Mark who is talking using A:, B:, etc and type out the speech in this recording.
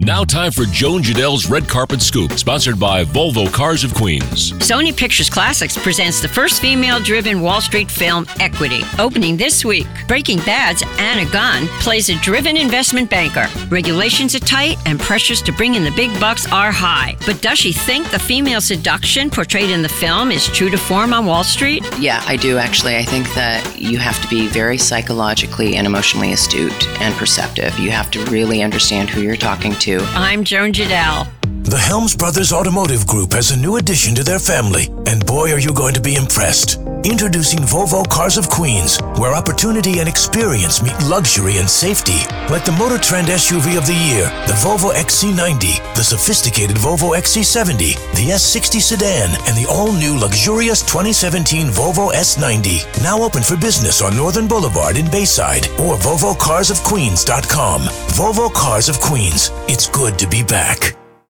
A: Now time for Joan Jadell's Red Carpet Scoop, sponsored by Volvo Cars of Queens.
B: Sony Pictures Classics presents the first female-driven Wall Street film, Equity, opening this week. Breaking Bad's Anna Gunn plays a driven investment banker. Regulations are tight and pressures to bring in the big bucks are high. But does she think the female seduction portrayed in the film is true to form on Wall Street?
C: Yeah, I do actually. I think that you have to be very psychologically and emotionally astute and perceptive. You have to really understand who you're talking to.
B: I'm Joan Jadell.
D: The Helms Brothers Automotive Group has a new addition to their family, and boy, are you going to be impressed. Introducing Volvo Cars of Queens, where opportunity and experience meet luxury and safety. Like the Motor Trend SUV of the year, the Volvo XC90, the sophisticated Volvo XC70, the S60 sedan, and the all-new luxurious 2017 Volvo S90. Now open for business on Northern Boulevard in Bayside or VolvoCarsOfQueens.com. Volvo Cars of Queens. It's good to be back.